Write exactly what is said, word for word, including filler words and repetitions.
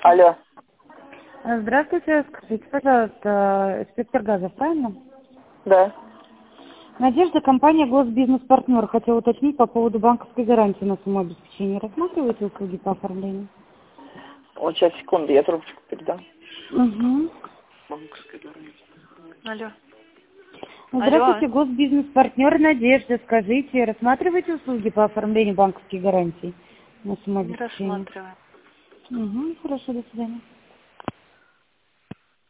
Алло. Здравствуйте, скажите, пожалуйста, спектр газа, правильно? Да. Надежда, компания Госбизнес-партнер. Хотела уточнить по поводу банковской гарантии на сумму обеспечения. Рассматриваете услуги по оформлению? Вот сейчас, секунду, я трубочку передам. Угу. Банковская гарантия. Алло. Здравствуйте, Алло. Госбизнес-партнер Надежда. Скажите, рассматриваете услуги по оформлению банковских гарантий на сумму Не обеспечения? рассматриваю. Угу, хорошо, до свидания.